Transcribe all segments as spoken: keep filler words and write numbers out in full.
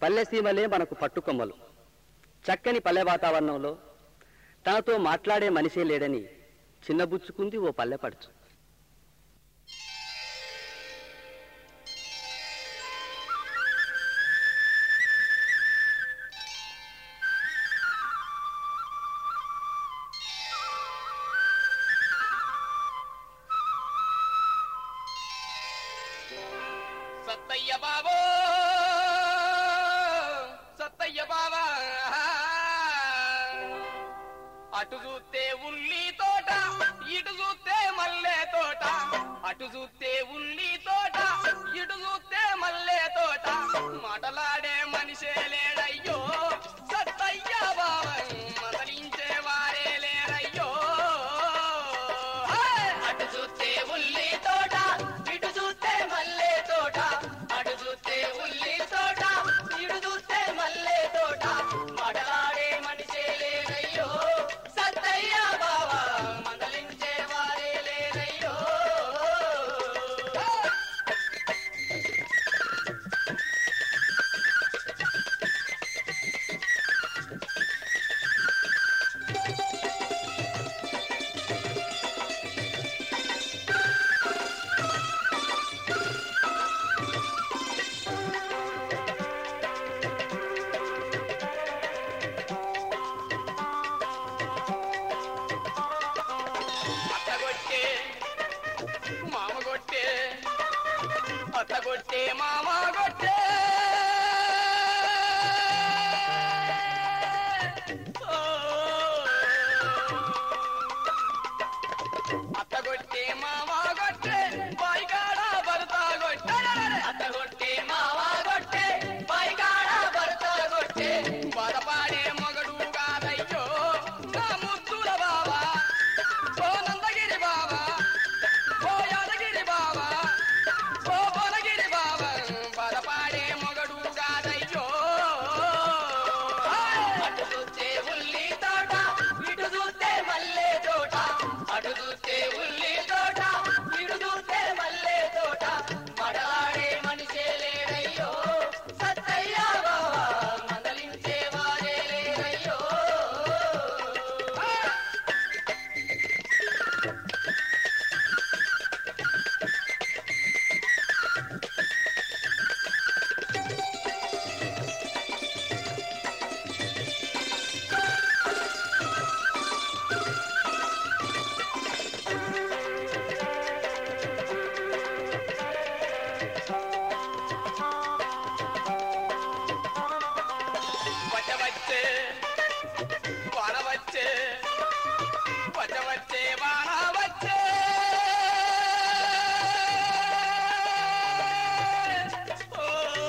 పల్లెసీమలే మనకు పట్టుకొమ్మలు. చక్కని పల్లె వాతావరణంలో తనతో మాట్లాడే మనిషే లేడని చిన్నబుచ్చుకుంది ఓ పల్లెపడుచు. సత్తయ్య బాబో సత్తయ్య బాబా, అటు చూస్తే ఉల్లి తోట, ఇటు చూస్తే మల్లె తోట, అటు చూస్తే ఉల్లి తోట, ఇటు చూస్తే మల్లె తోట, మాటలాడే మనిషే లేడయ్యో సత్తయ్య బాబా, మదలించే వారే లేరయ్యో. అటు చూస్తే ఉల్లి తోట, ఇటు చూస్తే మల్లె తోట, అటు చూస్తే ఉల్లి తోట, ఇటు చూస్తే మల్లె తోట, మాటలాడే మనిషే లేరయ్యో సత్తయ్య బాబా, మందలించే వారే లేరయ్యో. అత్తగొట్టే మామ గొట్టే, అత్తగొట్టే మామ గొట్టే, ఓ అత్తగొట్టే మామ గొట్టే, బాయికాడ భర్త గొట్టే, అత్తగొట్టే మామ గొట్టే, బాయికాడ భర్త గొట్టే, బాధపాడే మగడు కాదయ్యో నా ముద్దుల బాబా, ఓ నందగిరి బాబా, ఓ యాదగిరి బాబా, ఓ బొనగిరి బాబా, బాధపాడే మగడు కాదయ్యో. అటు చూస్తే ఉల్లి తోట, ఇటు చూస్తే మల్లె తోట, అటు చూస్తే ఉల్లి తోట, ఇటు చూస్తే మల్లె తోట, మడలాడే మనిషే లేడయ్యో సత్తయ్య బాబా, మందలించే వారే లేరయ్యో. వచ్చే వాన వచ్చే, వచ్చే వాన వచ్చే, ఓ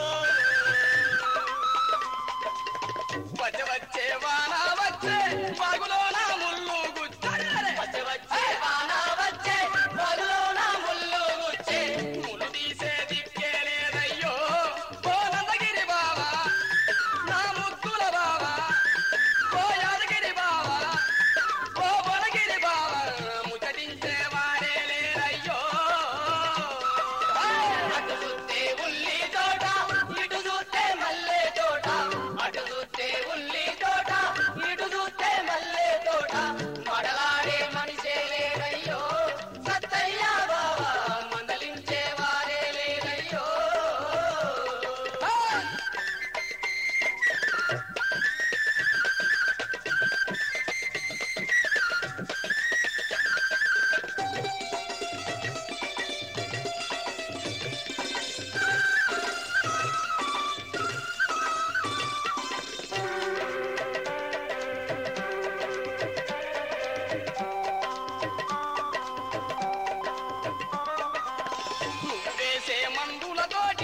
వచ్చే వాన వచ్చే, బాగులోన ముళ్ళు గుచ్చే, వచ్చే వాన వచ్చే, బాగులోన ముళ్ళు గుచ్చే, ముళ్ళు తీసే దిక్కే లేదయ్యో ఓ నందగిరి బాబా, నా ముద్దుల బాబా, ఓ యాదగిరి బాబా, ఓ బొనగిరి బాబా, ముచ్చటించే వారే లేరయ్యో. అటు చూస్తే ఉల్లి తోట, ఇటు చూస్తే మల్లె తోట, అటు చూస్తే ఉల్లి తోట, ఇటు చూస్తే మల్లె తోట, మడలాడే మనిషే లేరయ్యో సత్తయ్య బాబా, మందలించే వారే లేరయ్యో. నువ్వేసే మందులతోటి